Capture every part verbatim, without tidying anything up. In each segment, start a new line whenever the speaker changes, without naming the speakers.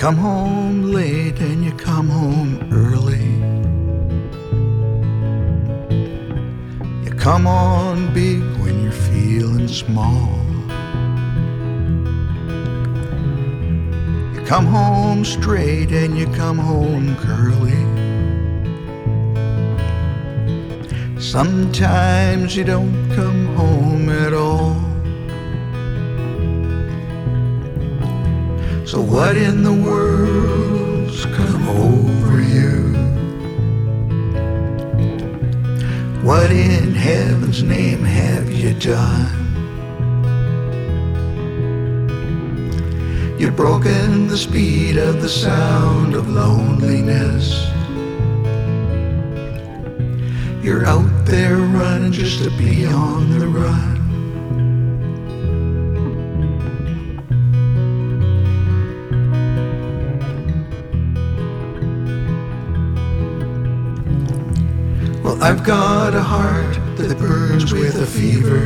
come home late and you come home early. You come on big when you're feeling small. You come home straight and you come home curly. Sometimes you don't come home at all. So what in the world's come over you? What in heaven's name have you done? You've broken the speed of the sound of loneliness. You're out there running just to be on the run. Well, I've got a heart that burns with a fever,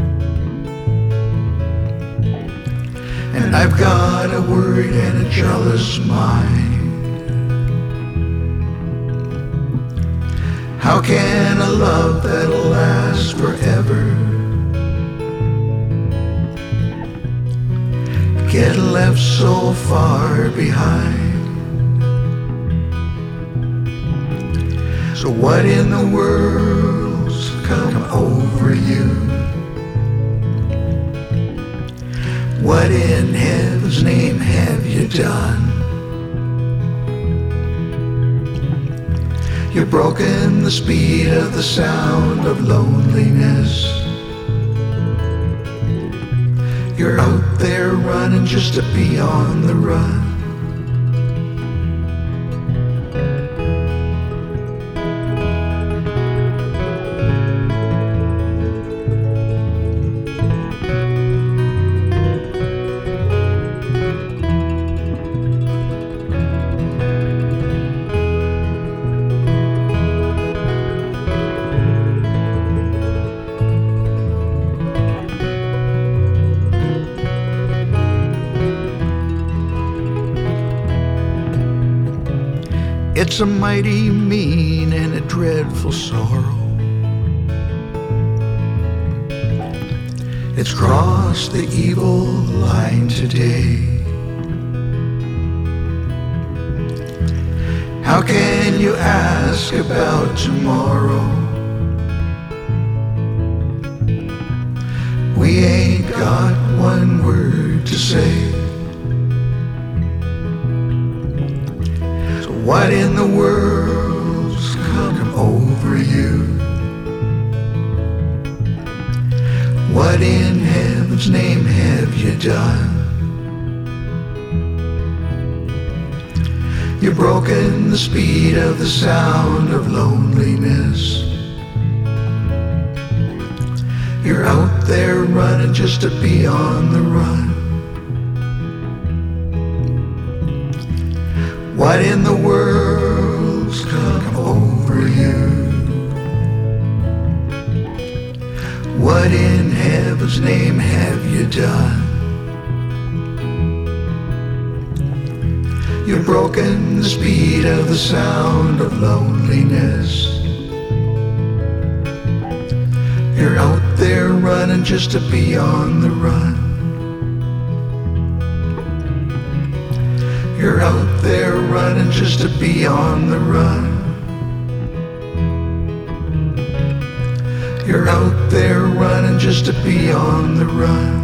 and I've got a worried and a jealous mind. How can a love that'll last forever get left so far behind? So what in the world's come over you? What in heaven's name have you done? You've broken the speed of the sound of loneliness. You're out there running just to be on the run. It's a mighty mean and a dreadful sorrow. It's crossed the evil line today. How can you ask about tomorrow? We ain't got one word to say. What in the world's come over you? What in heaven's name have you done? You've broken the speed of the sound of loneliness. You're out there running just to be on the run. What in the world's come over you? What in heaven's name have you done? You've broken the speed of the sound of loneliness. You're out there running just to be on the run. You're out there running just to be on the run. You're out there running just to be on the run.